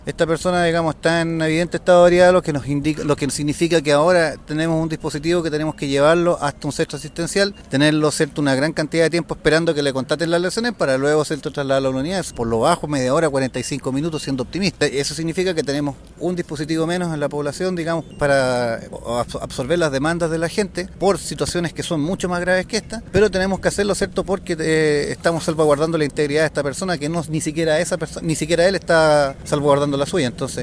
Esta persona, digamos, está en evidente estado de ebriedad, lo que nos indica, lo que significa que ahora tenemos un dispositivo que tenemos que llevarlo hasta un centro asistencial, tenerlo, ¿cierto?, una gran cantidad de tiempo esperando que le constaten las lesiones para luego, ¿cierto?, trasladarlo a la unidad, por lo bajo media hora, 45 minutos, siendo optimista. Eso significa que tenemos un dispositivo menos en la población, digamos, para absorber las demandas de la gente por situaciones que son mucho más graves que esta, pero tenemos que hacerlo, ¿cierto?, porque estamos salvaguardando la integridad de esta persona, que no ni siquiera esa persona, ni siquiera él está salvaguardando la suya. Entonces